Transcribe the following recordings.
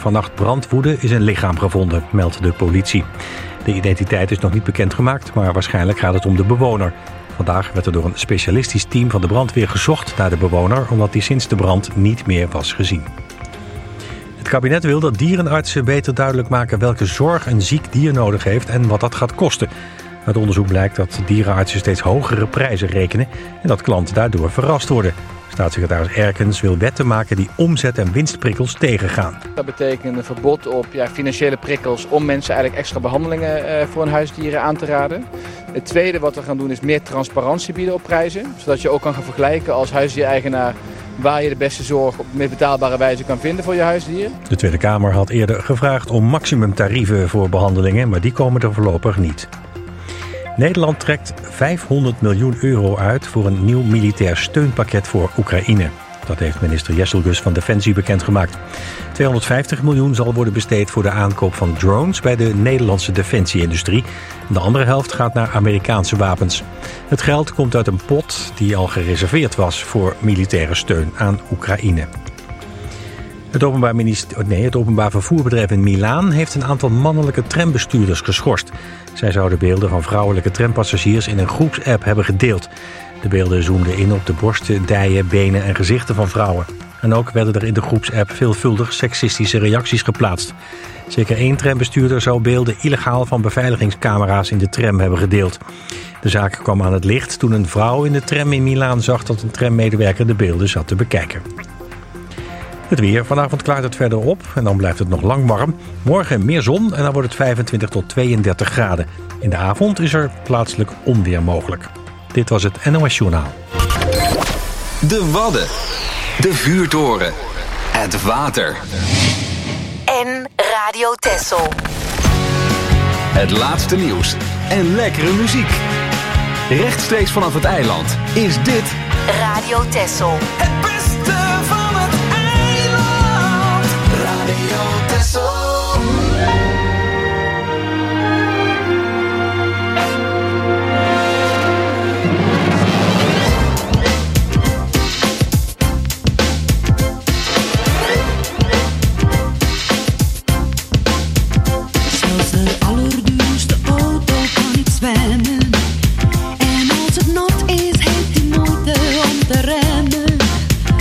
vannacht brand woedde is een lichaam gevonden, meldt de politie. De identiteit is nog niet bekendgemaakt, maar waarschijnlijk gaat het om de bewoner. Vandaag werd er door een specialistisch team van de brandweer gezocht naar de bewoner, omdat die sinds de brand niet meer was gezien. Het kabinet wil dat dierenartsen beter duidelijk maken welke zorg een ziek dier nodig heeft en wat dat gaat kosten. Uit onderzoek blijkt dat dierenartsen steeds hogere prijzen rekenen en dat klanten daardoor verrast worden. Staatssecretaris Erkens wil wetten maken die omzet- en winstprikkels tegengaan. Dat betekent een verbod op financiële prikkels om mensen eigenlijk extra behandelingen voor hun huisdieren aan te raden. Het tweede wat we gaan doen is meer transparantie bieden op prijzen. Zodat je ook kan gaan vergelijken als huisdiereigenaar waar je de beste zorg op meer betaalbare wijze kan vinden voor je huisdier. De Tweede Kamer had eerder gevraagd om maximumtarieven voor behandelingen, maar die komen er voorlopig niet. Nederland trekt €500 miljoen uit voor een nieuw militair steunpakket voor Oekraïne. Dat heeft minister Jesselgus van Defensie bekendgemaakt. 250 miljoen zal worden besteed voor de aankoop van drones bij de Nederlandse defensieindustrie. De andere helft gaat naar Amerikaanse wapens. Het geld komt uit een pot die al gereserveerd was voor militaire steun aan Oekraïne. Het openbaar vervoerbedrijf in Milaan heeft een aantal mannelijke trambestuurders geschorst. Zij zouden beelden van vrouwelijke trampassagiers in een groepsapp hebben gedeeld. De beelden zoomden in op de borsten, dijen, benen en gezichten van vrouwen. En ook werden er in de groepsapp veelvuldig seksistische reacties geplaatst. Zeker 1 trambestuurder zou beelden illegaal van beveiligingscamera's in de tram hebben gedeeld. De zaak kwam aan het licht toen een vrouw in de tram in Milaan zag dat een trammedewerker de beelden zat te bekijken. Het weer. Vanavond klaart het verder op en dan blijft het nog lang warm. Morgen meer zon en dan wordt het 25 tot 32 graden. In de avond is er plaatselijk onweer mogelijk. Dit was het NOS Journaal. De Wadden. De vuurtoren. Het water. En Radio Texel. Het laatste nieuws en lekkere muziek. Rechtstreeks vanaf het eiland is dit Radio Texel. Het beste van het eiland. Radio Texel. Zelfs de allerduurste auto kan niet zwemmen. En als het nat is, heeft hij moeite om te remmen.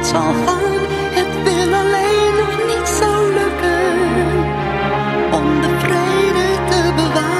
zal gaan. Het wil alleen nog niet zo lukken om de vrede te bewaren.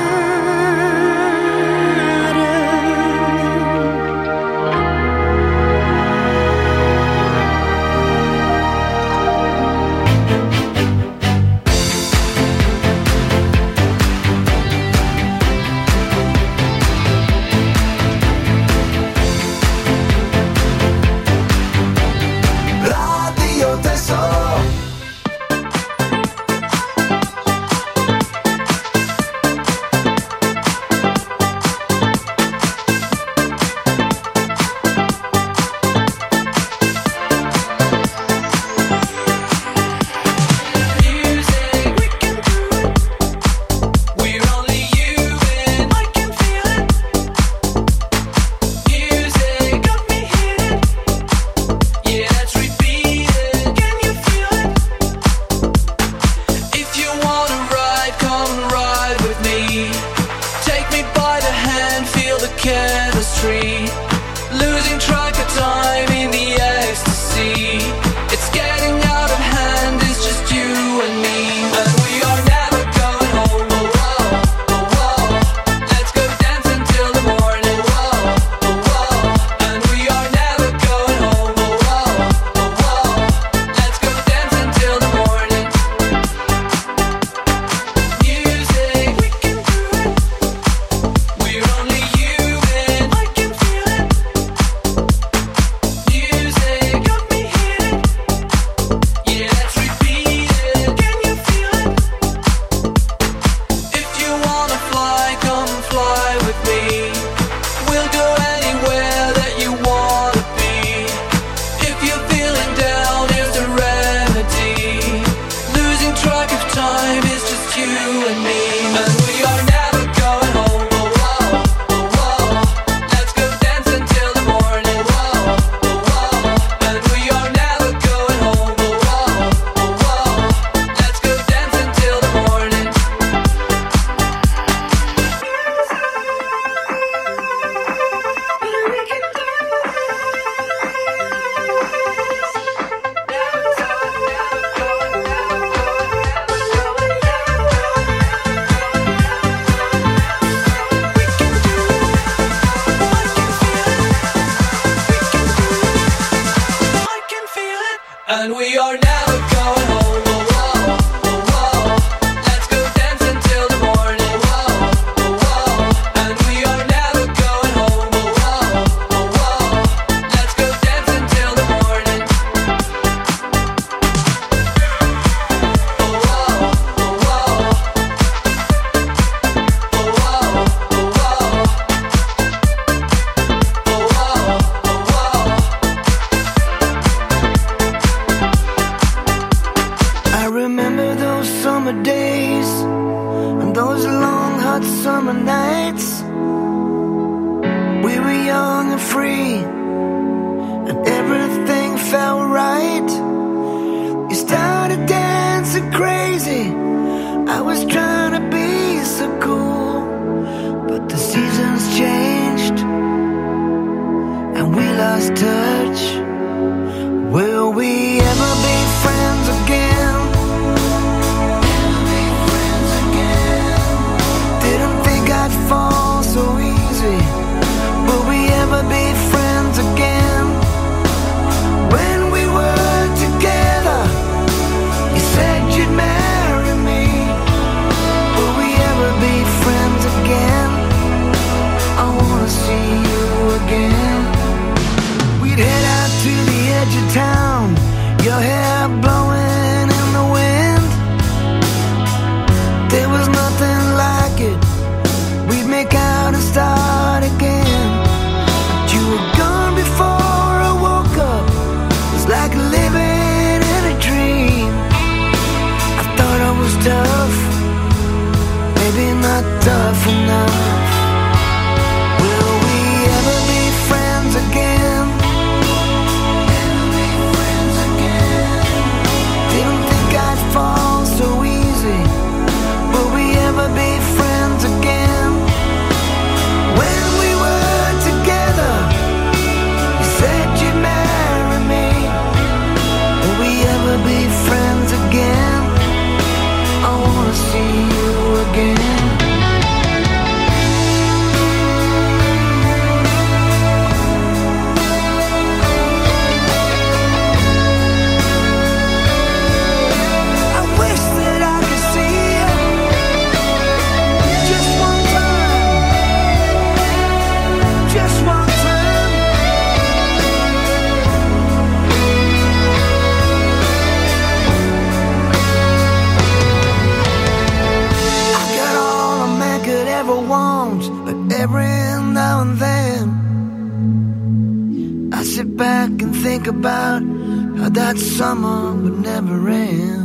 Think about how that summer would never end.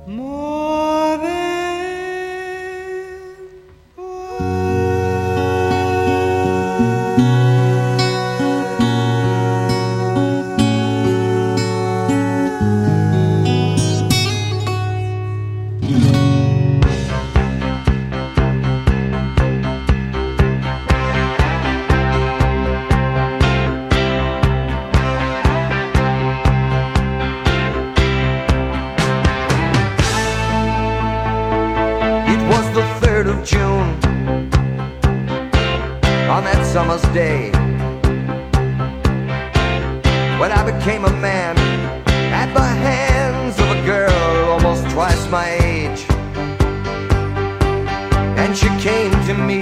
more than June, on that summer's day, when I became a man at the hands of a girl almost twice my age. And she came to me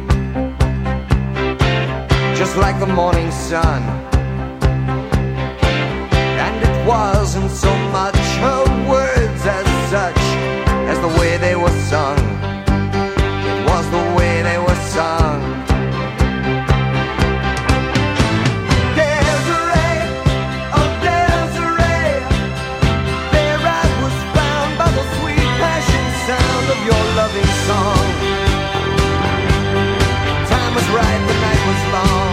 just like the morning sun, and it wasn't so much her words as such as the way they were sung. Was the way they were sung. Desiree, oh Desiree, there I was found by the sweet passion sound of your loving song. Time was right, the night was long.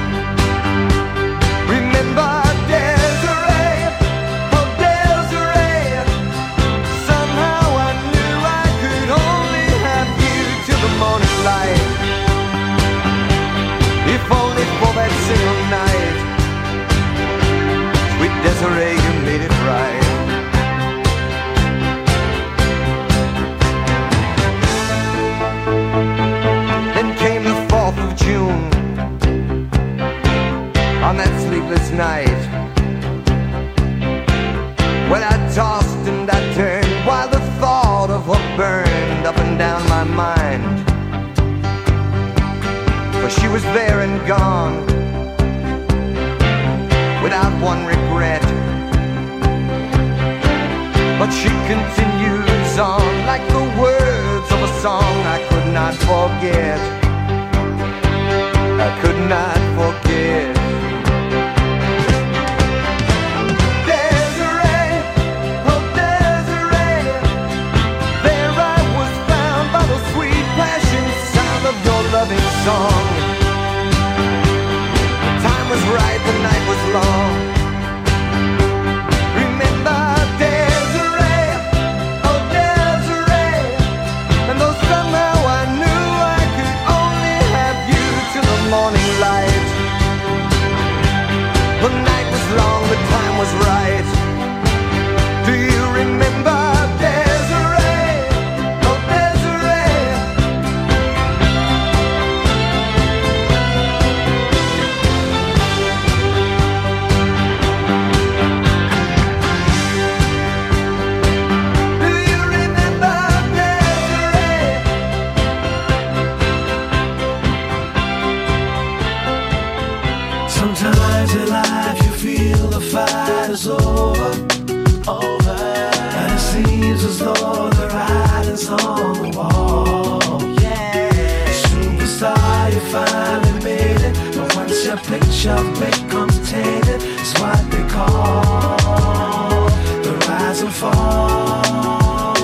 Remember Desiree, oh Desiree, somehow I knew I could only have you till the morning light. If only for that single night. Sweet Desiree, you made it right. Then came the 4th of June, on that sleepless night, when I tossed and I turned while the thought of her burned up and down my mind. For she was there and gone, without one regret. But she continues on like the words of a song I could not forget. I could not forget. Desiree, oh Desiree, there I was found by the sweet passion sound of your loving song. Time was right, the night was long. Remember Desiree, oh Desiree, and though somehow I knew I could only have you till the morning light. The night was long, the time was right. Do you remember Desiree, oh Desiree? Do you remember Desiree? Sometimes in life you feel the fight is over, and it seems as though the writing's on the wall. Superstar, you finally made it, but once your picture becomes tainted, it's what they call the rise and fall.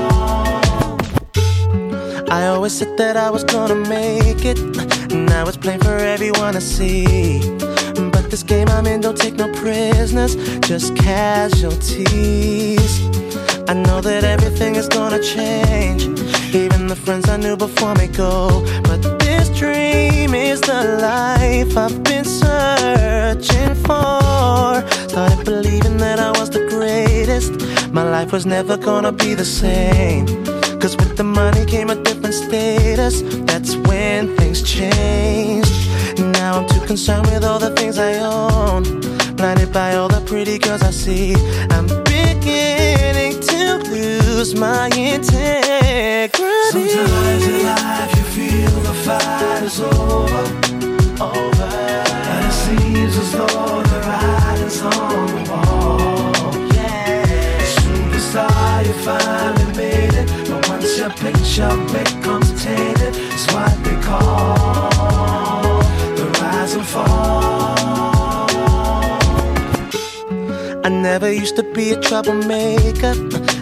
I always said that I was gonna make it, now it's plain for everyone to see. But this game I'm in don't take no prisoners, just casualties. I know that everything is gonna change, even the friends I knew before me go. But this dream is the life I've been searching for. Started believing that I was the greatest, my life was never gonna be the same. Cause with the money came a different status, that's when things changed. Now I'm too concerned with all the things I own, blinded by all the pretty girls I see. I'm beginning to lose my integrity. Sometimes in life you feel the fight is over, and it seems as though the writing's on the wall. Superstar, you finally made it, but once your picture becomes tainted, it's what they call the rise and fall. I never used to be a troublemaker,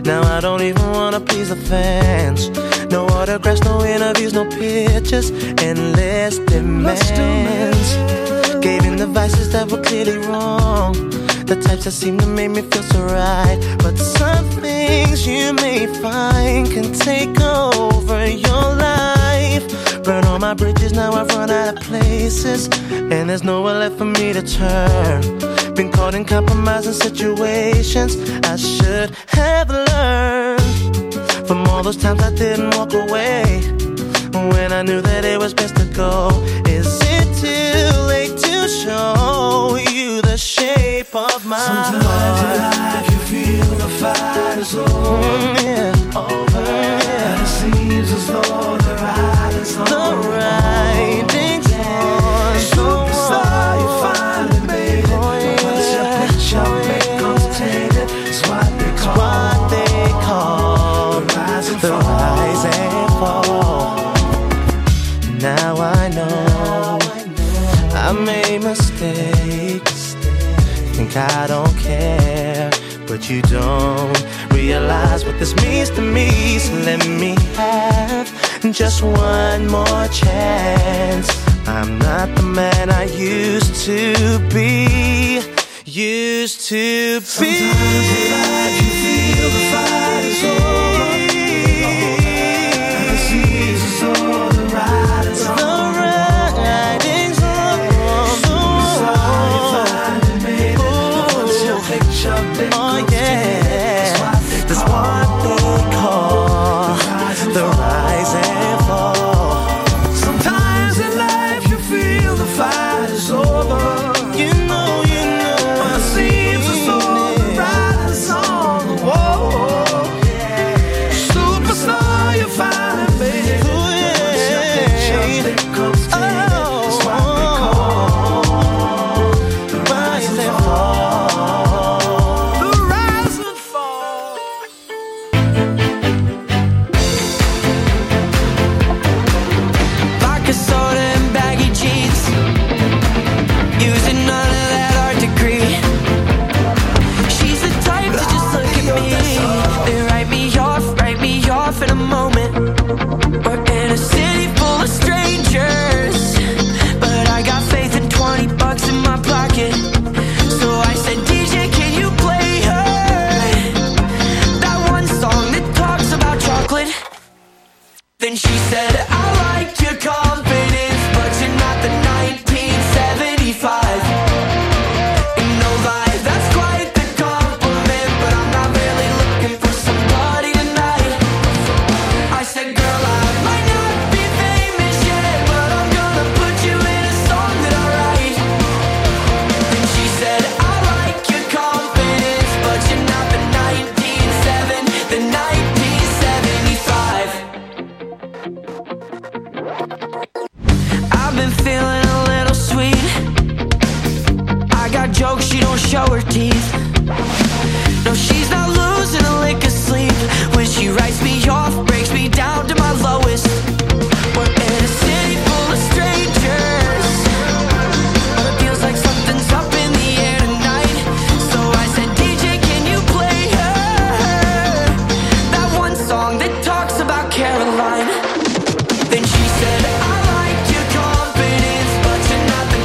Now I don't even wanna please the fans. No autographs, no interviews, no pictures, endless demands. Gave in the vices that were clearly wrong, the types that seem to make me feel so right. But some things you may find can take over your life. Burn all my bridges, now I've run out of places, and there's nowhere left for me to turn. Been caught in compromising situations I should have learned from all those times I didn't walk away when I knew that it was best to go. Is it too late to show you the shape of my Sometimes heart? in life you feel the fight is over, over. And it seems as though the writing's on. The writing's on. Superstar, you finally made it. Once your picture becomes tainted, it's what they call the rise and fall. Now I know I made mistakes. Think I don't care, but you don't realize what this means to me. So let me have just one more chance. I'm not the man I used to be. Sometimes in life you feel the fight is over, and it seems as though the writing's on. Superstar, you finally made it. Once your picture becomes tainted, it's what they call the rise and fall. Sometimes in life you feel the fight is over. You know. It seems as though the writing's on the wall. Superstar, you finally made it. Once your picture becomes tainted, it's what they call the rise and fall. The rise and fall. Vodka soda and baggy jeans, using none of that art degree. She's the type to just look at me and write me off in a moment. We're in a city full of strangers, but I got faith in $20 in my pocket. So I said, DJ, can you play her that one song that talks about chocolate? Then she said, I like your confidence, but you're not the 1975. And no lie, that's quite the compliment, but I'm not really looking for somebody tonight. I said, girl, I might not be famous yet, but I'm gonna put you in a song that I write. Then she said, I like your confidence, but you're not the 1975. I've been feeling a little sweet. I got jokes, she don't show her teeth. No, she's not losing a lick of sleep. When she writes me off, breaks me down to my lowest. We're in a city full of strangers, but it feels like something's up in the air tonight. So I said, DJ, can you play her that one song that talks about Caroline? Then she said, I like your confidence, but you're not the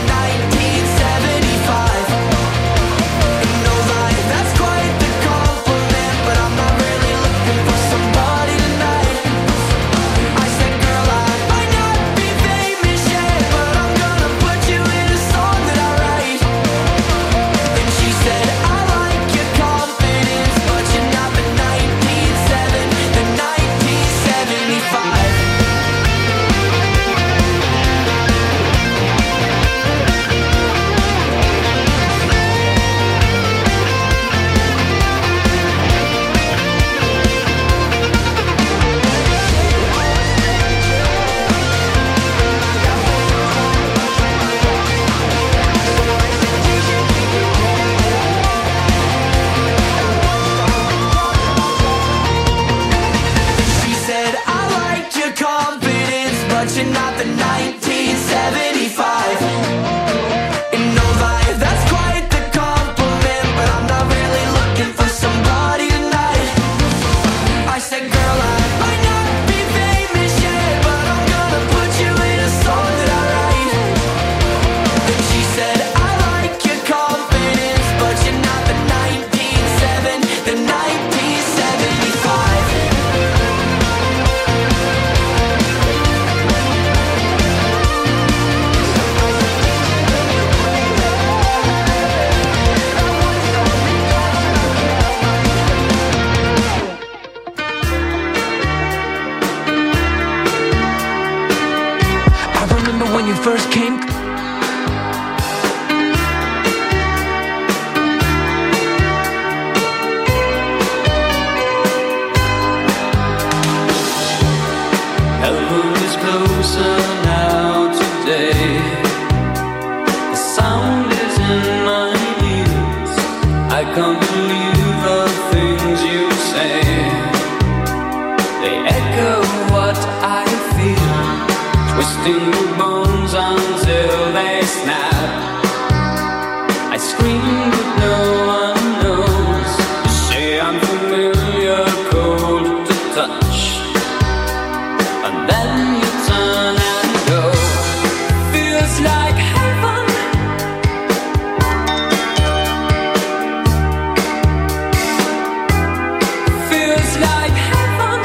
1975. And no lie, that's quite the compliment, but I'm not really looking for somebody tonight. I said, girl, I might not be famous yet, but I'm gonna put you in a song that I write. Then she said, I like your confidence, but you're not the 1975. She said, I like your confidence, but you're not the 1975. And no lie, that's quite the compliment, but I'm not really looking for somebody tonight. said, girl, I might not be famous yet, but I'm gonna put you in a song that I write. Then she said, I like your confidence, but you're not the 1975. When you first came, heaven is closer now today. The sound is in my ears. I can't believe the things you say. They echo what I feel, twisting the bones until they snap. I scream but no one knows. You say I'm familiar, cold to touch, and then you turn and go. Feels like heaven. Feels like heaven.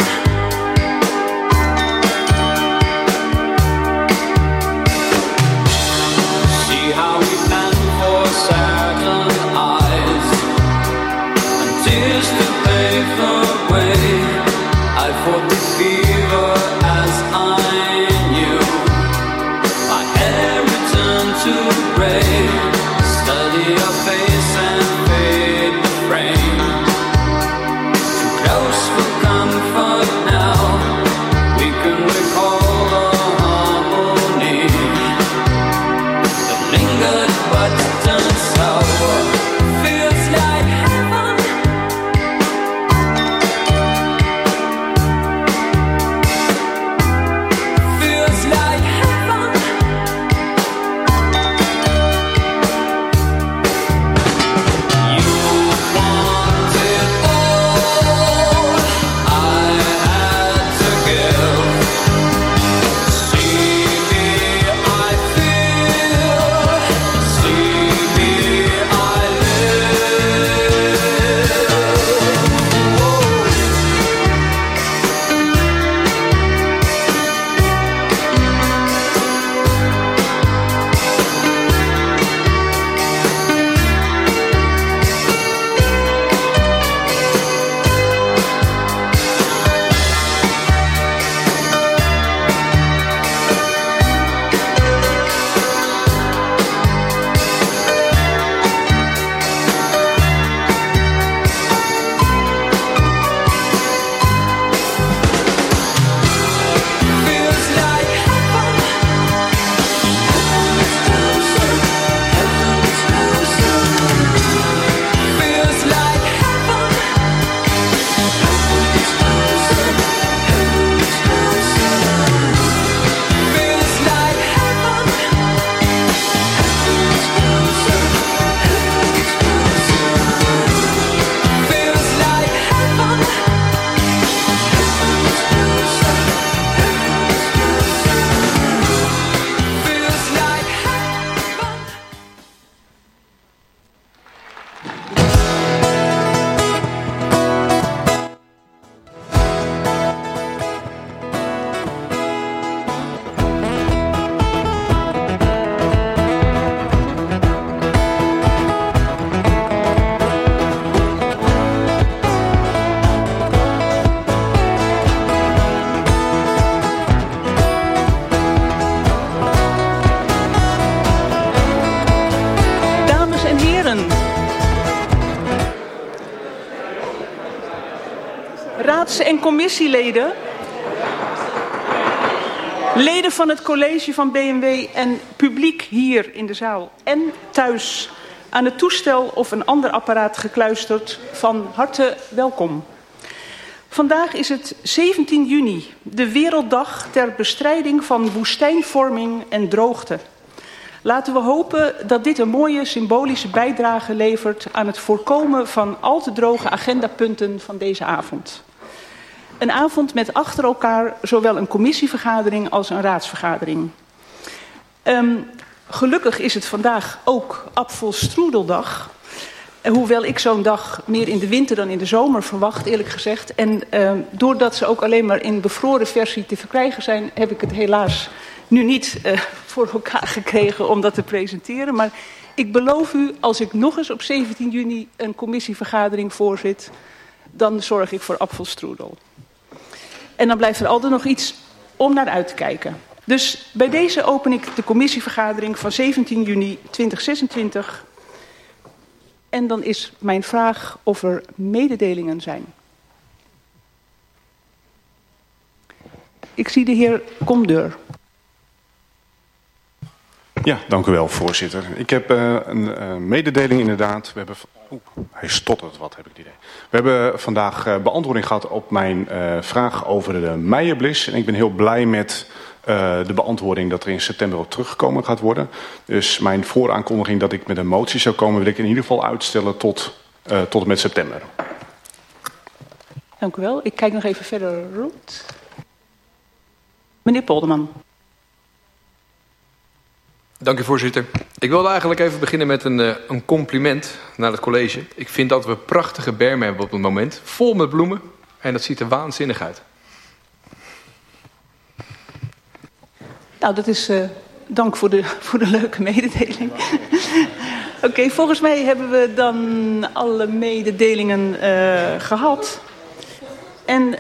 See how we plan for certain eyes and tears to pave the way. I fought the fever as I knew. My hair returned to gray. Study your face and fade the frame. Too close for comfort now. We can recall the harmony that lingered but turned sour. Feels like heaven. Feels like heaven. You want it all. I had to give. See me, I feel. See me, I live. Feels like heaven. Feels like heaven. Feels like heaven. Feels like heaven. Feels like heaven. Dames en heren, raads- en commissieleden, leden van het college van BMW en publiek hier in de zaal en thuis aan het toestel of een ander apparaat gekluisterd, van harte welkom. Vandaag is het 17 juni, de Werelddag ter bestrijding van woestijnvorming en droogte. Laten we hopen dat dit een mooie symbolische bijdrage levert aan het voorkomen van al te droge agendapunten van deze avond. Een avond met achter elkaar zowel een commissievergadering als een raadsvergadering. Gelukkig is het vandaag ook Apfelstrudeldag. Hoewel ik zo'n dag meer in de winter dan in de zomer verwacht, eerlijk gezegd. En doordat ze ook alleen maar in bevroren versie te verkrijgen zijn, heb ik het helaas nu niet voor elkaar gekregen om dat te presenteren. Maar ik beloof u, als ik nog eens op 17 juni een commissievergadering voorzit, dan zorg ik voor apfelstrudel. En dan blijft er altijd nog iets om naar uit te kijken. Dus bij deze open ik de commissievergadering van 17 juni 2026. En dan is mijn vraag of er mededelingen zijn. Ik zie de heer Komdeur. Ja, dank u wel, voorzitter. Ik heb een mededeling inderdaad. We hebben... hij stottert wat, heb ik het idee. We hebben vandaag beantwoording gehad op mijn vraag over de Meijerblis. En ik ben heel blij met de beantwoording dat er in september op teruggekomen gaat worden. Dus mijn vooraankondiging dat ik met een motie zou komen, wil ik in ieder geval uitstellen tot en met september. Dank u wel. Ik kijk nog even verder rond. Meneer Polderman. Dank u, voorzitter. Ik wilde eigenlijk even beginnen met een compliment naar het college. Ik vind dat we prachtige bermen hebben op het moment. Vol met bloemen. En dat ziet er waanzinnig uit. Nou, dat is dank voor de leuke mededeling. Oké, volgens mij hebben we dan alle mededelingen gehad. En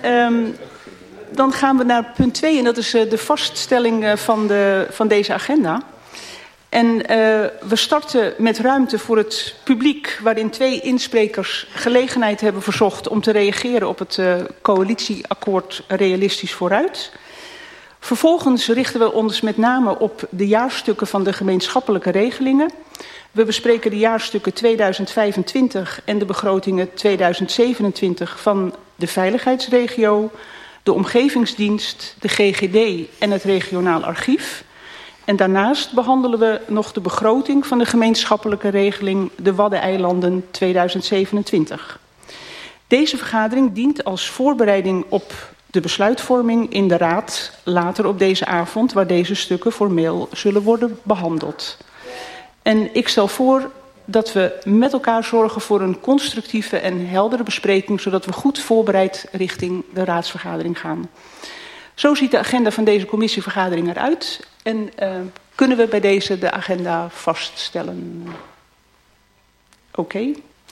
dan gaan we naar punt 2 en dat is de vaststelling van deze agenda. En we starten met ruimte voor het publiek, waarin 2 insprekers gelegenheid hebben verzocht om te reageren op het coalitieakkoord Realistisch Vooruit. Vervolgens richten we ons met name op de jaarstukken van de gemeenschappelijke regelingen. We bespreken de jaarstukken 2025 en de begrotingen 2027 van de veiligheidsregio, de omgevingsdienst, de GGD en het regionaal archief. En daarnaast behandelen we nog de begroting van de gemeenschappelijke regeling de Waddeneilanden 2027. Deze vergadering dient als voorbereiding op de besluitvorming in de Raad later op deze avond, waar deze stukken formeel zullen worden behandeld. En ik stel voor dat we met elkaar zorgen voor een constructieve en heldere bespreking, zodat we goed voorbereid richting de raadsvergadering gaan. Zo ziet de agenda van deze commissievergadering eruit en kunnen we bij deze de agenda vaststellen. Oké.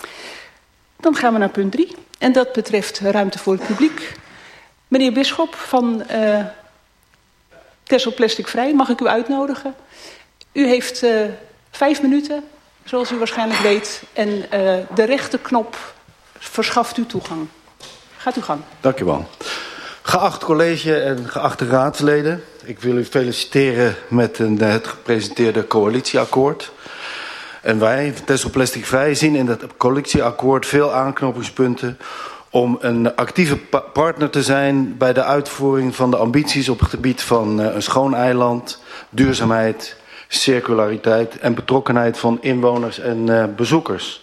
Dan gaan we naar punt 3 en dat betreft ruimte voor het publiek. Meneer Bisschop van Texel Plastic Vrij, mag ik u uitnodigen? U heeft 5 minuten, zoals u waarschijnlijk weet. En de rechterknop verschaft u toegang. Gaat u gang. Dank u wel. Geacht college en geachte raadsleden. Ik wil u feliciteren met het gepresenteerde coalitieakkoord. En wij, Texel Plastic Vrij, zien in dat coalitieakkoord veel aanknopingspunten om een actieve partner te zijn bij de uitvoering van de ambities op het gebied van een schoon eiland, duurzaamheid, circulariteit en betrokkenheid van inwoners en bezoekers.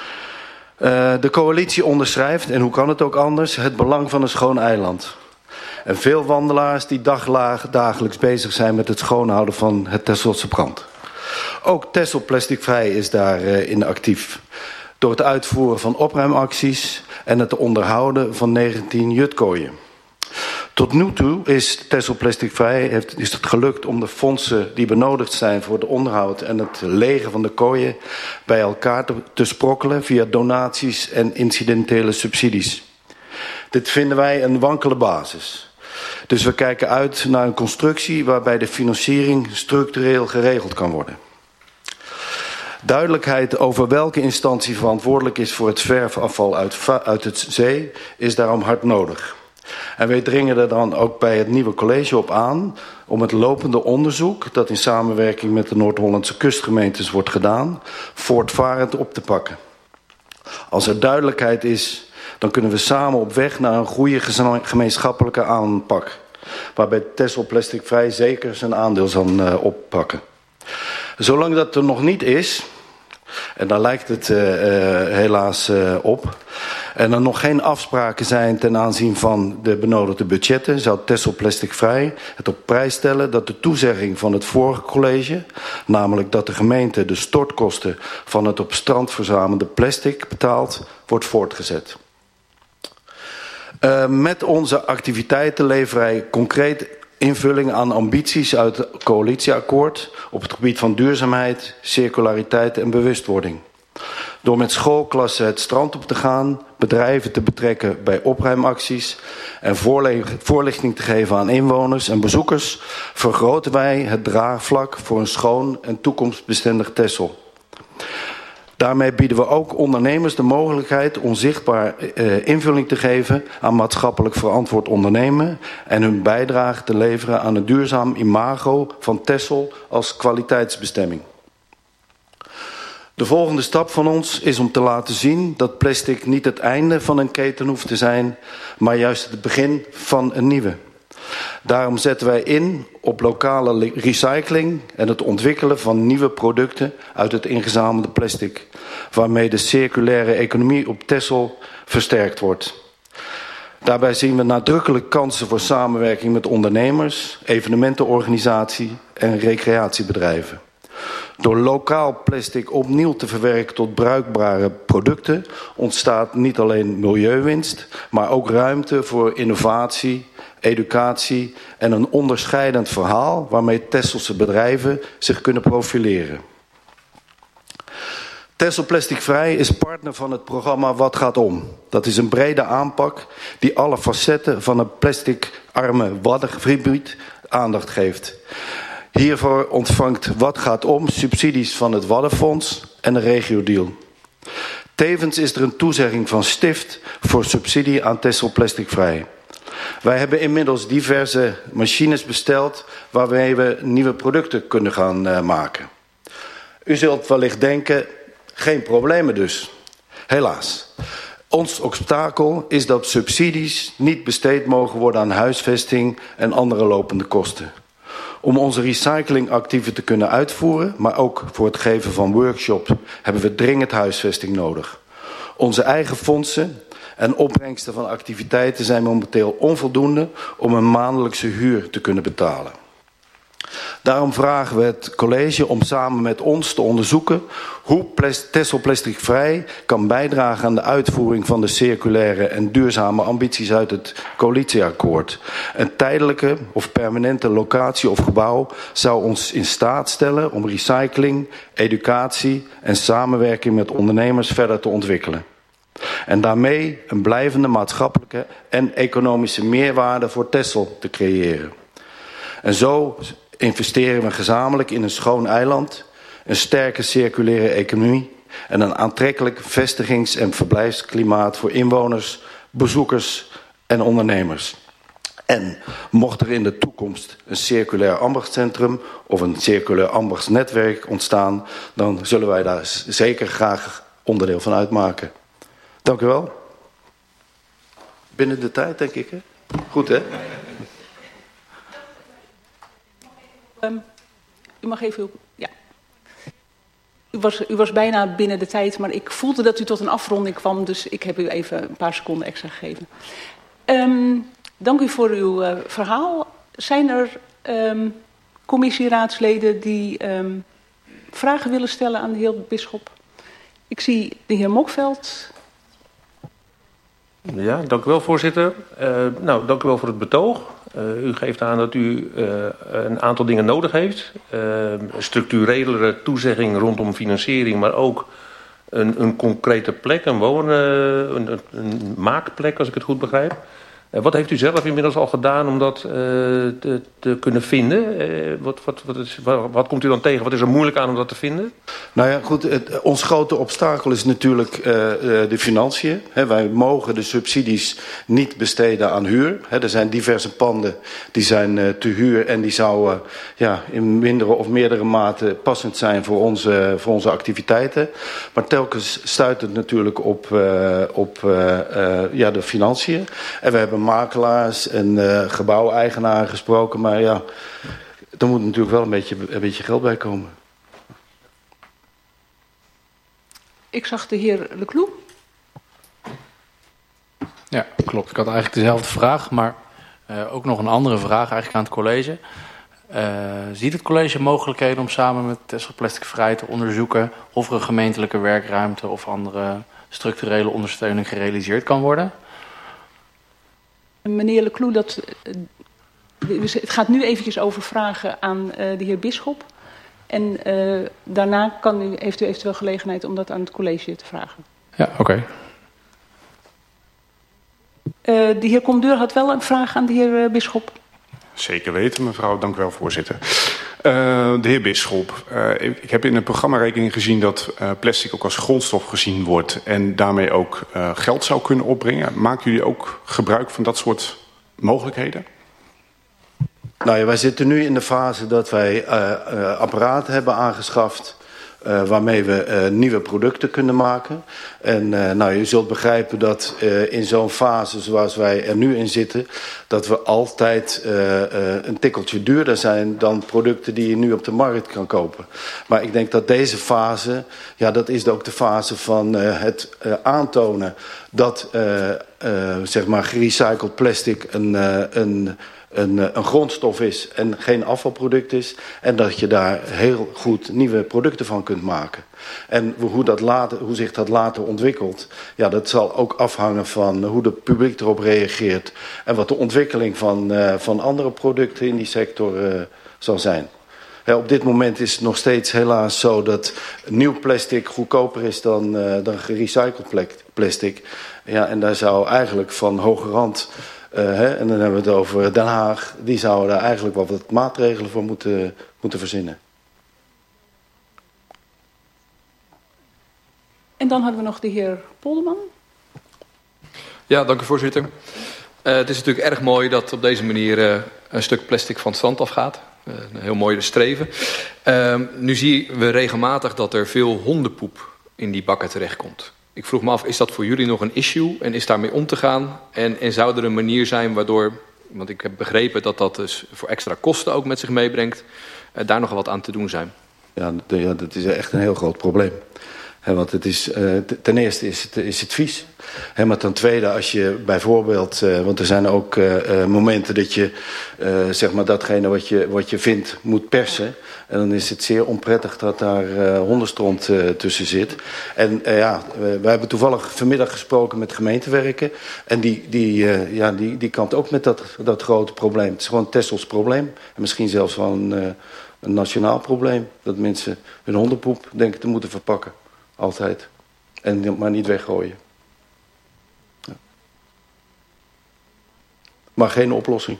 De coalitie onderschrijft, en hoe kan het ook anders, het belang van een schoon eiland. En veel wandelaars die dagelijks bezig zijn met het schoonhouden van het Texelse brand. Ook Texel Plastic Vrij is daarin actief. Door het uitvoeren van opruimacties en het onderhouden van 19 jutkooien. Tot nu toe is Texel Plastic Vrij is het gelukt om de fondsen die benodigd zijn voor de onderhoud en het legen van de kooien bij elkaar te sprokkelen via donaties en incidentele subsidies. Dit vinden wij een wankele basis. Dus we kijken uit naar een constructie waarbij de financiering structureel geregeld kan worden. Duidelijkheid over welke instantie verantwoordelijk is voor het zwerfafval uit het zee is daarom hard nodig. En wij dringen er dan ook bij het nieuwe college op aan om het lopende onderzoek, dat in samenwerking met de Noord-Hollandse kustgemeentes wordt gedaan, voortvarend op te pakken. Als er duidelijkheid is, dan kunnen we samen op weg naar een goede gemeenschappelijke aanpak, waarbij Texel Plastic Vrij zeker zijn aandeel zal oppakken. Zolang dat er nog niet is, en daar lijkt het helaas op, en er nog geen afspraken zijn ten aanzien van de benodigde budgetten, zou Texel Plasticvrij het op prijs stellen dat de toezegging van het vorige college, namelijk dat de gemeente de stortkosten van het op strand verzamelde plastic betaalt, wordt voortgezet. Met onze activiteiten leveren wij concreet invulling aan ambities uit het coalitieakkoord op het gebied van duurzaamheid, circulariteit en bewustwording. Door met schoolklassen het strand op te gaan, bedrijven te betrekken bij opruimacties en voorlichting te geven aan inwoners en bezoekers, vergroten wij het draagvlak voor een schoon en toekomstbestendig Texel. Daarmee bieden we ook ondernemers de mogelijkheid om zichtbaar invulling te geven aan maatschappelijk verantwoord ondernemen en hun bijdrage te leveren aan een duurzaam imago van Texel als kwaliteitsbestemming. De volgende stap van ons is om te laten zien dat plastic niet het einde van een keten hoeft te zijn, maar juist het begin van een nieuwe. Daarom zetten wij in op lokale recycling en het ontwikkelen van nieuwe producten uit het ingezamelde plastic, waarmee de circulaire economie op Texel versterkt wordt. Daarbij zien we nadrukkelijk kansen voor samenwerking met ondernemers, evenementenorganisaties en recreatiebedrijven. Door lokaal plastic opnieuw te verwerken tot bruikbare producten ontstaat niet alleen milieuwinst, maar ook ruimte voor innovatie, educatie en een onderscheidend verhaal waarmee Texelse bedrijven zich kunnen profileren. Texel Plasticvrij is partner van het programma Wat gaat om. Dat is een brede aanpak die alle facetten van een plasticarme waddengebied aandacht geeft. Hiervoor ontvangt Wat gaat om subsidies van het Waddenfonds en de regiodeal. Tevens is er een toezegging van Stift voor subsidie aan Texel Plasticvrij. Wij hebben inmiddels diverse machines besteld waarmee we nieuwe producten kunnen gaan maken. U zult wellicht denken, geen problemen dus. Helaas. Ons obstakel is dat subsidies niet besteed mogen worden aan huisvesting en andere lopende kosten. Om onze recyclingactieven te kunnen uitvoeren, maar ook voor het geven van workshops, hebben we dringend huisvesting nodig. Onze eigen fondsen en opbrengsten van activiteiten zijn momenteel onvoldoende om een maandelijkse huur te kunnen betalen. Daarom vragen we het college om samen met ons te onderzoeken hoe Texel Plasticvrij kan bijdragen aan de uitvoering van de circulaire en duurzame ambities uit het coalitieakkoord. Een tijdelijke of permanente locatie of gebouw zou ons in staat stellen om recycling, educatie en samenwerking met ondernemers verder te ontwikkelen. En daarmee een blijvende maatschappelijke en economische meerwaarde voor Texel te creëren. En zo investeren we gezamenlijk in een schoon eiland, een sterke circulaire economie en een aantrekkelijk vestigings- en verblijfsklimaat voor inwoners, bezoekers en ondernemers. En mocht er in de toekomst een circulair ambachtscentrum of een circulair ambachtsnetwerk ontstaan, dan zullen wij daar zeker graag onderdeel van uitmaken. Dank u wel. Binnen de tijd, denk ik, hè? Goed, hè? U mag even... Ja. U was bijna binnen de tijd, maar ik voelde dat u tot een afronding kwam, dus ik heb u even een paar seconden extra gegeven. Dank u voor uw verhaal. Zijn er commissieraadsleden die vragen willen stellen aan de heer Bisschop? Ik zie de heer Mokveld. Ja, dank u wel, voorzitter. Dank u wel voor het betoog. U geeft aan dat u een aantal dingen nodig heeft. Structurelere toezegging rondom financiering, maar ook een concrete plek, een maakplek, als ik het goed begrijp. Wat heeft u zelf inmiddels al gedaan om dat te kunnen vinden? Wat komt u dan tegen? Wat is er moeilijk aan om dat te vinden? Nou ja, goed. Ons grote obstakel is natuurlijk de financiën. Wij mogen de subsidies niet besteden aan huur. Er zijn diverse panden die zijn te huur en die zouden in mindere of meerdere mate passend zijn voor onze activiteiten. Maar telkens stuit het natuurlijk op de financiën. En we hebben makelaars en gebouweigenaren gesproken, maar ja, er moet natuurlijk wel een beetje geld bij komen. Ik zag de heer Leclou. Ja, klopt. Ik had eigenlijk dezelfde vraag, maar ook nog een andere vraag eigenlijk aan het college. Ziet het college mogelijkheden om samen met Texel Plastic Vrij te onderzoeken of er een gemeentelijke werkruimte of andere structurele ondersteuning gerealiseerd kan worden? Meneer Leclou, dus het gaat nu eventjes over vragen aan de heer Bisschop. En daarna heeft u eventueel gelegenheid om dat aan het college te vragen. Ja, oké. De heer Commandeur had wel een vraag aan de heer Bisschop. Zeker weten, mevrouw. Dank u wel, voorzitter. De heer Bisschop, ik heb in een programmarekening gezien dat plastic ook als grondstof gezien wordt en daarmee ook geld zou kunnen opbrengen. Maken jullie ook gebruik van dat soort mogelijkheden? Nou ja, wij zitten nu in de fase dat wij apparaten hebben aangeschaft waarmee we nieuwe producten kunnen maken. En je zult begrijpen dat in zo'n fase zoals wij er nu in zitten, dat we altijd een tikkeltje duurder zijn dan producten die je nu op de markt kan kopen. Maar ik denk dat deze fase, ja, dat is ook de fase van het aantonen dat zeg maar gerecycled plastic een grondstof is en geen afvalproduct is. En dat je daar heel goed nieuwe producten van kunt maken. En hoe zich dat later ontwikkelt, ja, dat zal ook afhangen van hoe het publiek erop reageert. En wat de ontwikkeling van andere producten in die sector zal zijn. Op dit moment is het nog steeds helaas zo dat nieuw plastic goedkoper is dan gerecycled plastic. Ja, en daar zou eigenlijk van hoge rand... en dan hebben we het over Den Haag. Die zouden daar eigenlijk wel wat maatregelen voor moeten verzinnen. En dan hadden we nog de heer Polderman. Ja, dank u, voorzitter. Het is natuurlijk erg mooi dat op deze manier een stuk plastic van het strand afgaat. Een heel mooi streven. Nu zien we regelmatig dat er veel hondenpoep in die bakken terechtkomt. Ik vroeg me af, is dat voor jullie nog een issue en is daarmee om te gaan? En zou er een manier zijn waardoor, want ik heb begrepen dat dat dus voor extra kosten ook met zich meebrengt, daar nog wat aan te doen zijn? Ja, dat is echt een heel groot probleem. Want het is, ten eerste is het vies. Maar ten tweede, als je bijvoorbeeld... want er zijn ook momenten dat je zeg maar datgene wat je vindt moet persen. En dan is het zeer onprettig dat daar hondenstront tussen zit. En wij hebben toevallig vanmiddag gesproken met gemeentewerken. En die kampt ook met dat grote probleem. Het is gewoon een Tessels probleem. En misschien zelfs wel een nationaal probleem. Dat mensen hun hondenpoep denken te moeten verpakken. Altijd. Maar niet weggooien. Ja. Maar geen oplossing.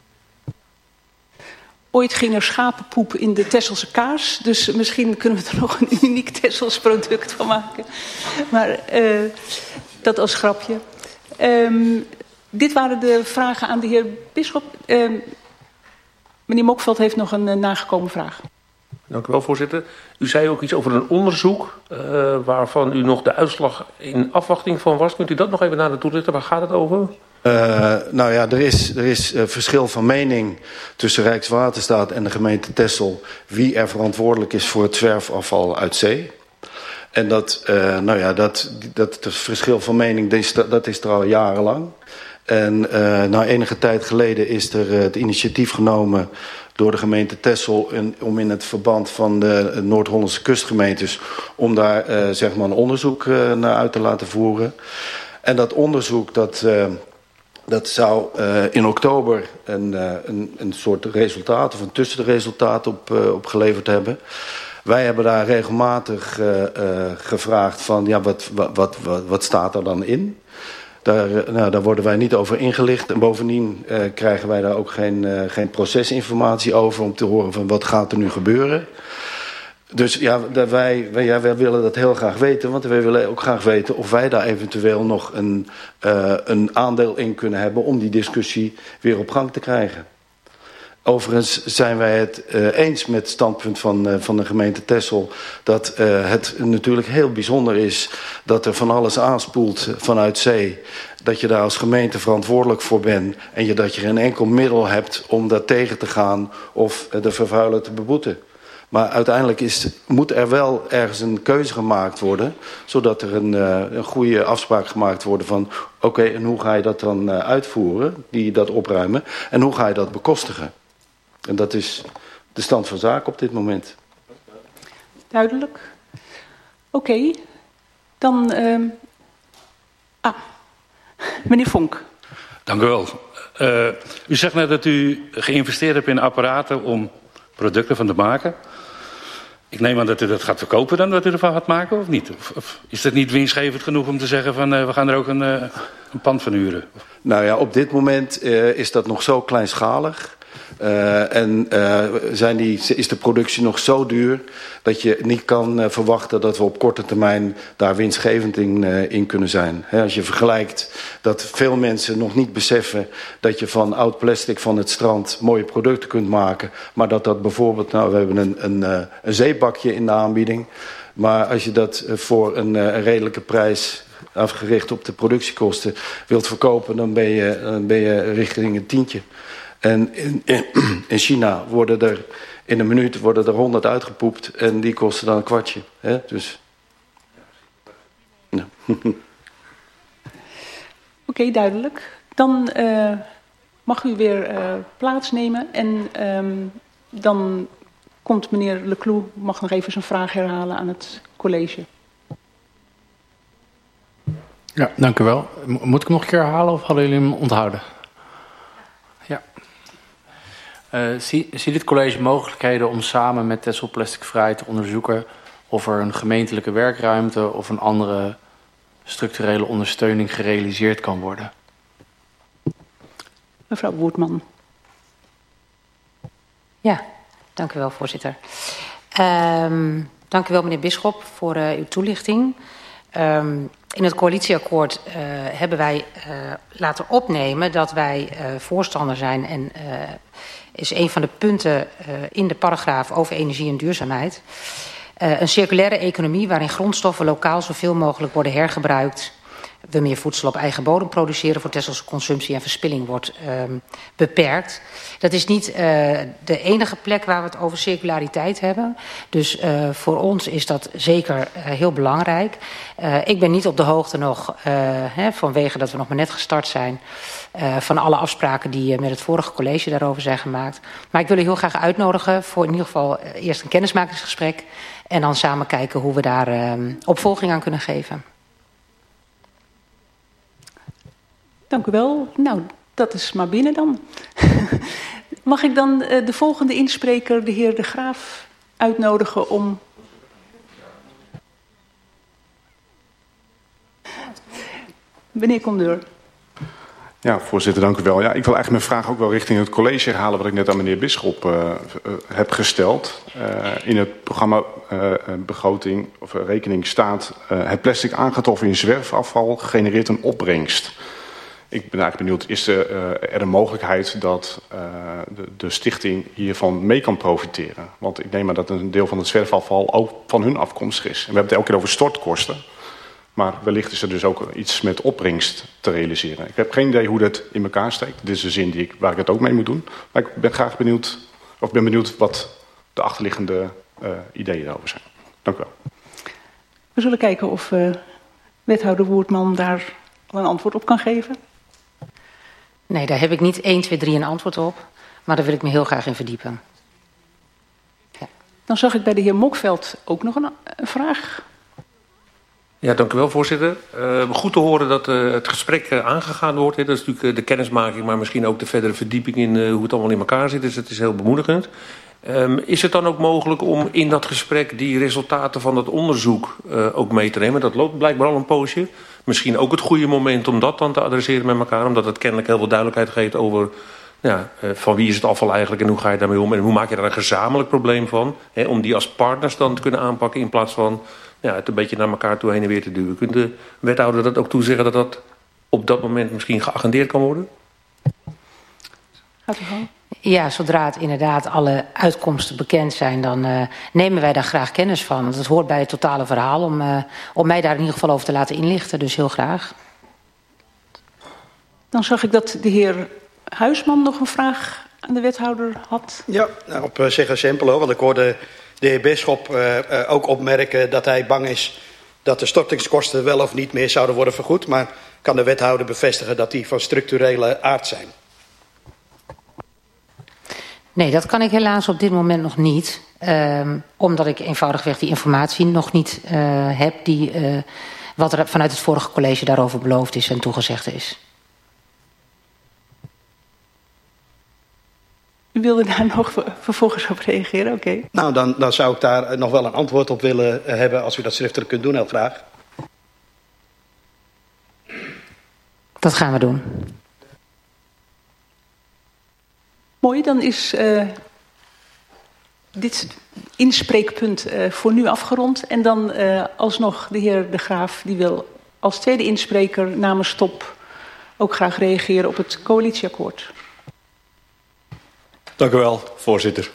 Ooit ging er schapenpoep in de Tesselse kaas. Dus misschien kunnen we er nog een uniek Tessels product van maken. Maar dat als grapje. Dit waren de vragen aan de heer Bisschop. Meneer Mokveld heeft nog een nagekomen vraag. Dank u wel, voorzitter. U zei ook iets over een onderzoek waarvan u nog de uitslag in afwachting van was. Kunt u dat nog even naar de toelichten? Waar gaat het over? Er is verschil van mening tussen Rijkswaterstaat en de gemeente Texel wie er verantwoordelijk is voor het zwerfafval uit zee. En dat verschil van mening dat is er al jarenlang. En enige tijd geleden is er het initiatief genomen door de gemeente Texel om in het verband van de Noord-Hollandse kustgemeentes om daar zeg maar een onderzoek naar uit te laten voeren. En dat onderzoek dat zou in oktober een soort resultaat of een tussenresultaat opgeleverd hebben. Wij hebben daar regelmatig gevraagd van ja, wat staat er dan in? Daar worden wij niet over ingelicht. En bovendien krijgen wij daar ook geen procesinformatie over om te horen van wat gaat er nu gebeuren. Dus ja, wij willen dat heel graag weten. Want wij willen ook graag weten of wij daar eventueel nog een aandeel in kunnen hebben om die discussie weer op gang te krijgen. Overigens zijn wij het eens met het standpunt van de gemeente Texel dat het natuurlijk heel bijzonder is dat er van alles aanspoelt vanuit zee. Dat je daar als gemeente verantwoordelijk voor bent en dat je geen enkel middel hebt om daar tegen te gaan of de vervuiler te beboeten. Maar uiteindelijk moet er wel ergens een keuze gemaakt worden, zodat er een goede afspraak gemaakt wordt van oké, en hoe ga je dat dan uitvoeren, dat opruimen, en hoe ga je dat bekostigen? En dat is de stand van zaken op dit moment. Duidelijk. Oké. Dan, meneer Vonk. Dank u wel. U zegt net dat u geïnvesteerd hebt in apparaten om producten van te maken. Ik neem aan dat u dat gaat verkopen dan, wat u ervan gaat maken, of niet? Of is dat niet winstgevend genoeg om te zeggen van we gaan er ook een pand van huren? Nou ja, op dit moment is dat nog zo kleinschalig. Is de productie nog zo duur dat je niet kan verwachten dat we op korte termijn daar winstgevend in kunnen zijn. Als je vergelijkt dat veel mensen nog niet beseffen dat je van oud plastic van het strand mooie producten kunt maken, maar dat bijvoorbeeld, we hebben een zeepbakje in de aanbieding, maar als je dat voor een redelijke prijs afgericht op de productiekosten wilt verkopen, dan ben je richting een tientje. En in China worden er in een minuut 100 uitgepoept en die kosten dan een kwartje. Hè? Dus, ja. Oké, duidelijk. Dan mag u weer plaatsnemen en dan komt meneer Leclou, mag nog even zijn vraag herhalen aan het college. Ja, dank u wel. Moet ik hem nog een keer herhalen of hadden jullie hem onthouden? Ja. Ziet het college mogelijkheden om samen met Texel Plastic Vrij te onderzoeken of er een gemeentelijke werkruimte of een andere structurele ondersteuning gerealiseerd kan worden? Mevrouw Woertman. Ja, dank u wel, voorzitter. Dank u wel, meneer Bisschop, voor uw toelichting. In het coalitieakkoord hebben wij laten opnemen dat wij voorstander zijn en is een van de punten in de paragraaf over energie en duurzaamheid. Een circulaire economie waarin grondstoffen lokaal zoveel mogelijk worden hergebruikt. We meer voedsel op eigen bodem produceren voor Texelse consumptie en verspilling wordt beperkt. Dat is niet de enige plek waar we het over circulariteit hebben. Dus voor ons is dat zeker heel belangrijk. Ik ben niet op de hoogte nog, vanwege dat we nog maar net gestart zijn, van alle afspraken die met het vorige college daarover zijn gemaakt. Maar ik wil u heel graag uitnodigen voor in ieder geval eerst een kennismakingsgesprek en dan samen kijken hoe we daar opvolging aan kunnen geven. Dank u wel. Nou, dat is maar binnen dan. Mag ik dan de volgende inspreker, de heer De Graaf, uitnodigen om... Meneer Condeur. Ja, voorzitter, dank u wel. Ja, ik wil eigenlijk mijn vraag ook wel richting het college herhalen wat ik net aan meneer Bisschop heb gesteld. In het programma begroting of rekening staat het plastic aangetroffen in zwerfafval genereert een opbrengst. Ik ben eigenlijk benieuwd, is er een mogelijkheid dat de stichting hiervan mee kan profiteren? Want ik neem aan dat een deel van het zwerfafval ook van hun afkomstig is. En we hebben het elke keer over stortkosten. Maar wellicht is er dus ook iets met opbrengst te realiseren. Ik heb geen idee hoe dat in elkaar steekt. Dit is de zin waar ik het ook mee moet doen. Maar ik ben graag benieuwd wat de achterliggende ideeën daarover zijn. Dank u wel. We zullen kijken of wethouder Woertman daar al een antwoord op kan geven. Nee, daar heb ik niet 1, 2, 3 een antwoord op. Maar daar wil ik me heel graag in verdiepen. Ja. Dan zag ik bij de heer Mokveld ook nog een vraag. Ja, dank u wel, voorzitter. Goed te horen dat het gesprek aangegaan wordt. Dat is natuurlijk de kennismaking, maar misschien ook de verdere verdieping in hoe het allemaal in elkaar zit. Dus het is heel bemoedigend. Is het dan ook mogelijk om in dat gesprek die resultaten van dat onderzoek ook mee te nemen? Dat loopt blijkbaar al een poosje. Misschien ook het goede moment om dat dan te adresseren met elkaar. Omdat het kennelijk heel veel duidelijkheid geeft over van wie is het afval eigenlijk en hoe ga je daarmee om. En hoe maak je daar een gezamenlijk probleem van. Om die als partners dan te kunnen aanpakken in plaats van het een beetje naar elkaar toe heen en weer te duwen. Kunt de wethouder dat ook toezeggen dat dat op dat moment misschien geagendeerd kan worden? Gaat u gang. Ja, zodra het inderdaad alle uitkomsten bekend zijn, dan nemen wij daar graag kennis van. Want het hoort bij het totale verhaal om mij daar in ieder geval over te laten inlichten. Dus heel graag. Dan zag ik dat de heer Huisman nog een vraag aan de wethouder had. Ja, op zich simpel hoor, want ik hoorde de heer Bisschop ook opmerken dat hij bang is dat de stortingskosten wel of niet meer zouden worden vergoed. Maar kan de wethouder bevestigen dat die van structurele aard zijn? Nee, dat kan ik helaas op dit moment nog niet. Omdat ik eenvoudigweg die informatie nog niet heb wat er vanuit het vorige college daarover beloofd is en toegezegd is. U wilde daar nog vervolgens op reageren? Oké. Nou, dan zou ik daar nog wel een antwoord op willen hebben als u dat schriftelijk kunt doen, heel graag. Dat gaan we doen. Mooi, dan is dit inspreekpunt voor nu afgerond. En dan alsnog de heer De Graaf, die wil als tweede inspreker namens TOP ook graag reageren op het coalitieakkoord. Dank u wel, voorzitter.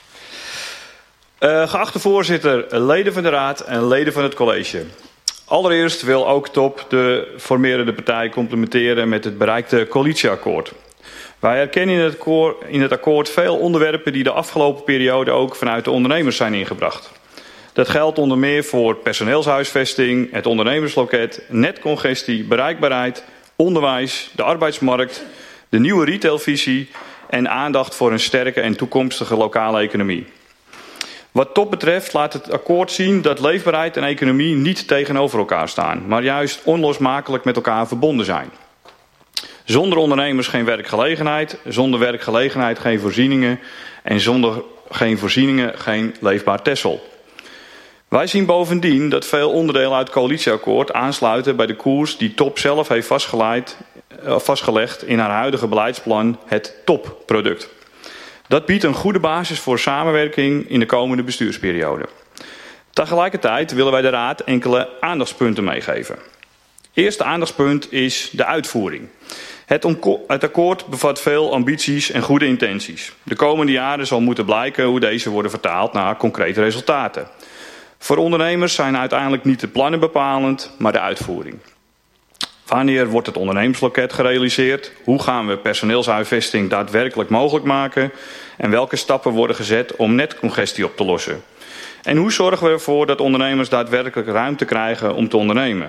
Geachte voorzitter, leden van de raad en leden van het college. Allereerst wil ook TOP de formerende partij complimenteren met het bereikte coalitieakkoord. Wij herkennen in het akkoord veel onderwerpen die de afgelopen periode ook vanuit de ondernemers zijn ingebracht. Dat geldt onder meer voor personeelshuisvesting, het ondernemersloket, netcongestie, bereikbaarheid, onderwijs, de arbeidsmarkt, de nieuwe retailvisie en aandacht voor een sterke en toekomstige lokale economie. Wat TOP betreft laat het akkoord zien dat leefbaarheid en economie niet tegenover elkaar staan, maar juist onlosmakelijk met elkaar verbonden zijn. Zonder ondernemers geen werkgelegenheid, zonder werkgelegenheid geen voorzieningen en zonder geen voorzieningen geen leefbaar Texel. Wij zien bovendien dat veel onderdelen uit het coalitieakkoord aansluiten bij de koers die TOP zelf heeft vastgelegd in haar huidige beleidsplan, het TOP-product. Dat biedt een goede basis voor samenwerking in de komende bestuursperiode. Tegelijkertijd willen wij de raad enkele aandachtspunten meegeven. Eerste aandachtspunt is de uitvoering. Het akkoord bevat veel ambities en goede intenties. De komende jaren zal moeten blijken hoe deze worden vertaald naar concrete resultaten. Voor ondernemers zijn uiteindelijk niet de plannen bepalend, maar de uitvoering. Wanneer wordt het ondernemersloket gerealiseerd? Hoe gaan we personeelshuisvesting daadwerkelijk mogelijk maken? En welke stappen worden gezet om netcongestie op te lossen? En hoe zorgen we ervoor dat ondernemers daadwerkelijk ruimte krijgen om te ondernemen?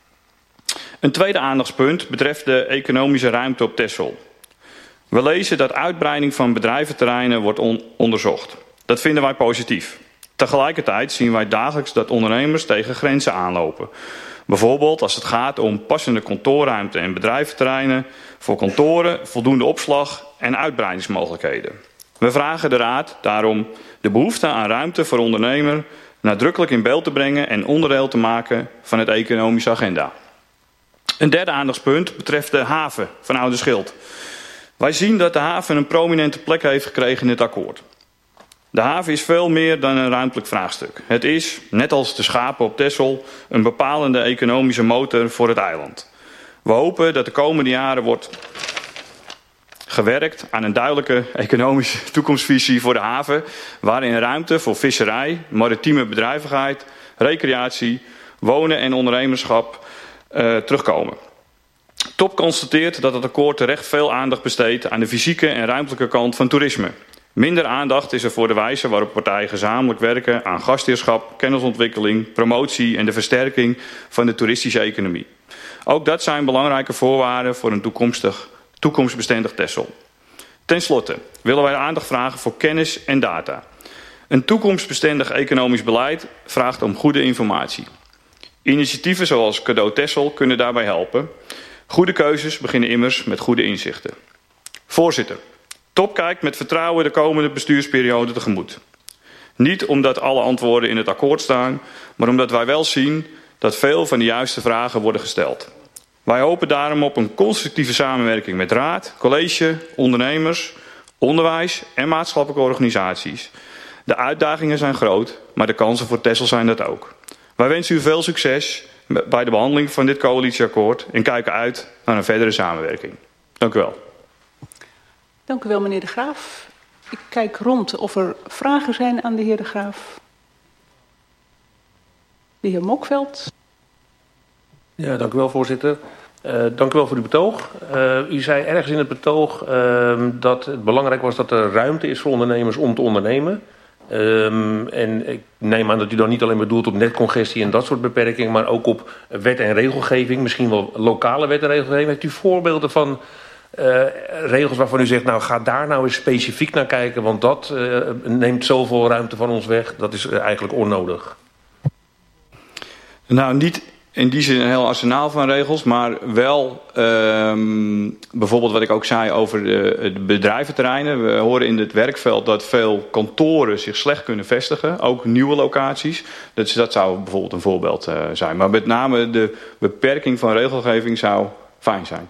Een tweede aandachtspunt betreft de economische ruimte op Texel. We lezen dat uitbreiding van bedrijventerreinen wordt onderzocht. Dat vinden wij positief. Tegelijkertijd zien wij dagelijks dat ondernemers tegen grenzen aanlopen. Bijvoorbeeld als het gaat om passende kantoorruimte en bedrijventerreinen voor kantoren, voldoende opslag en uitbreidingsmogelijkheden. We vragen de raad daarom de behoefte aan ruimte voor ondernemer nadrukkelijk in beeld te brengen en onderdeel te maken van het economische agenda. Een derde aandachtspunt betreft de haven van Ouderschild. Wij zien dat de haven een prominente plek heeft gekregen in het akkoord. De haven is veel meer dan een ruimtelijk vraagstuk. Het is, net als de schapen op Texel, een bepalende economische motor voor het eiland. We hopen dat de komende jaren wordt gewerkt aan een duidelijke economische toekomstvisie voor de haven, waarin ruimte voor visserij, maritieme bedrijvigheid, recreatie, wonen en ondernemerschap terugkomen. TOP constateert dat het akkoord terecht veel aandacht besteedt aan de fysieke en ruimtelijke kant van toerisme. Minder aandacht is er voor de wijze waarop partijen gezamenlijk werken aan gastheerschap, kennisontwikkeling, promotie en de versterking van de toeristische economie. Ook dat zijn belangrijke voorwaarden voor een toekomstbestendig Texel. Ten slotte willen wij aandacht vragen voor kennis en data. Een toekomstbestendig economisch beleid vraagt om goede informatie. Initiatieven zoals Cadeau Texel kunnen daarbij helpen. Goede keuzes beginnen immers met goede inzichten. Voorzitter, TOP kijkt met vertrouwen de komende bestuursperiode tegemoet. Niet omdat alle antwoorden in het akkoord staan, maar omdat wij wel zien dat veel van de juiste vragen worden gesteld. Wij hopen daarom op een constructieve samenwerking met raad, college, ondernemers, onderwijs en maatschappelijke organisaties. De uitdagingen zijn groot, maar de kansen voor Texel zijn dat ook. Wij wensen u veel succes bij de behandeling van dit coalitieakkoord en kijken uit naar een verdere samenwerking. Dank u wel. Dank u wel, meneer De Graaf. Ik kijk rond of er vragen zijn aan de heer De Graaf. De heer Mokveld. Ja, dank u wel, voorzitter. Dank u wel voor uw betoog. U zei ergens in het betoog dat het belangrijk was dat er ruimte is voor ondernemers om te ondernemen. En ik neem aan dat u dan niet alleen bedoelt op netcongestie en dat soort beperkingen, maar ook op wet en regelgeving, misschien wel lokale wet en regelgeving. Heeft u voorbeelden van regels waarvan u zegt, nou ga daar nou eens specifiek naar kijken, want dat neemt zoveel ruimte van ons weg, dat is eigenlijk onnodig? Nou, niet in die zin een heel arsenaal van regels, maar wel bijvoorbeeld wat ik ook zei over de bedrijventerreinen. We horen in het werkveld dat veel kantoren zich slecht kunnen vestigen, ook nieuwe locaties. Dus dat zou bijvoorbeeld een voorbeeld zijn. Maar met name de beperking van regelgeving zou fijn zijn.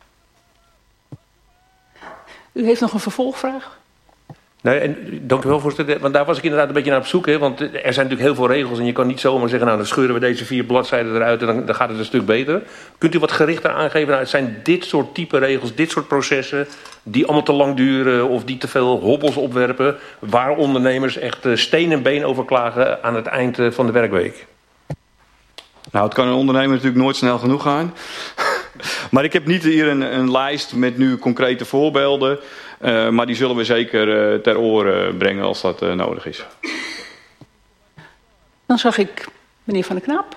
U heeft nog een vervolgvraag? Nee, en dank u wel, voorzitter. Want daar was ik inderdaad een beetje naar op zoek. Hè? Want er zijn natuurlijk heel veel regels en je kan niet zomaar zeggen, nou dan scheuren we deze 4 bladzijden eruit en dan gaat het een stuk beter. Kunt u wat gerichter aangeven? Nou, het zijn dit soort type regels, dit soort processen die allemaal te lang duren of die te veel hobbels opwerpen, waar ondernemers echt steen en been over klagen aan het eind van de werkweek? Nou, het kan een ondernemer natuurlijk nooit snel genoeg gaan. Maar ik heb niet hier een lijst met nu concrete voorbeelden. Maar die zullen we zeker ter oren brengen als dat nodig is. Dan zag ik meneer Van der Knaap.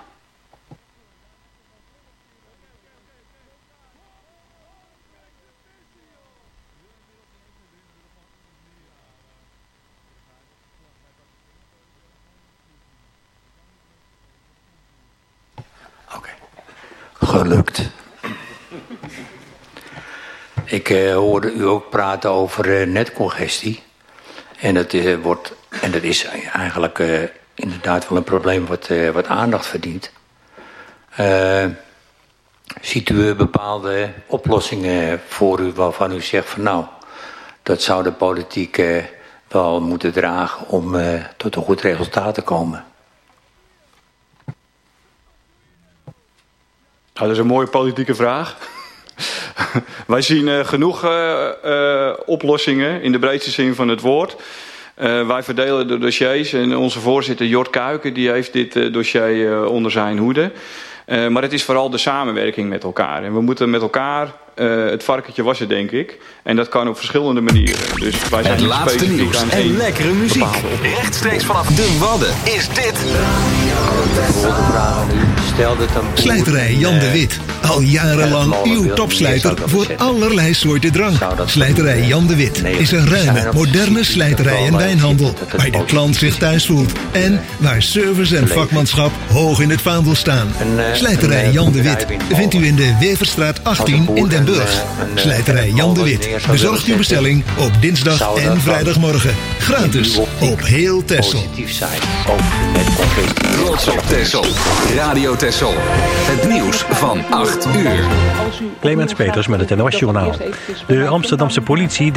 Gelukt. Ik hoorde u ook praten over netcongestie. En dat is eigenlijk inderdaad wel een probleem wat aandacht verdient. Ziet u bepaalde oplossingen voor u waarvan u zegt van nou, dat zou de politiek wel moeten dragen om tot een goed resultaat te komen? Nou, dat is een mooie politieke vraag. Wij zien genoeg oplossingen in de breedste zin van het woord. Wij verdelen de dossiers en onze voorzitter Jort Kuiken die heeft dit dossier onder zijn hoede. Maar het is vooral de samenwerking met elkaar. En we moeten met elkaar het varkentje wassen, denk ik. En dat kan op verschillende manieren. Dus wij zijn het laatste nieuws en lekkere muziek. Rechtstreeks vanaf de Wadden is dit. Slijterij Jan de Wit. Al jarenlang uw topslijter voor allerlei soorten drank. Slijterij Jan de Wit is een ruime, moderne slijterij en wijnhandel. Waar de klant zich thuis voelt. En waar service en vakmanschap hoog in het vaandel staan. Slijterij Jan de Wit vindt u in de Weverstraat 18 in Den Burg. Slijterij Jan de Wit bezorgt uw bestelling op dinsdag en vrijdagmorgen. Gratis op heel Texel. Trots op Texel. Radio Texel. Het nieuws van 8 uur. Clemens Peters met het NOS-journaal. De Amsterdamse politie